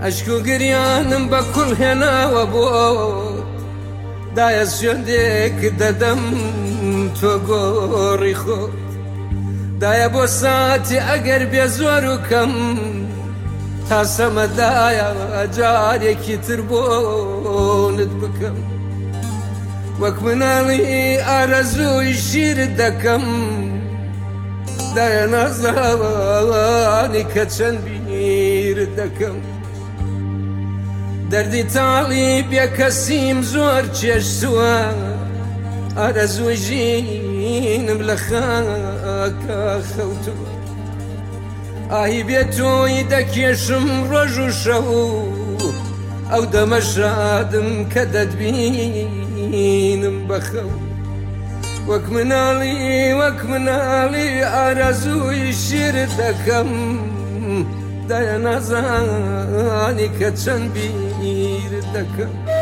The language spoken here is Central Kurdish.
عشق و گریانم بە کوڵ هێناوە بۆت دایە سوێندێک دەدەم تۆ گۆڕی خۆت دایە بۆ ساتی ئەگەر بێ زۆر و کەم تا سەمەدایە جارێکی تر بۆنت بکەم وەک مناڵی ئارەزووی شیرت دەکەم دایە نازانی کە چەند بیرت دەکەم دەردی تاڵی بێکەسیم زۆر چێشتووە ئارەزووی ژینم لە خاکە خەوتووە ئاهی بێت تۆی دەکێشم ڕۆژ و شەو ئەو دەمە شادم کە دەتبینم بەخەو وەک مناڵی ئارەزووی شیرت دەکەم دایە نازانی کە چەند بیرت دەکەم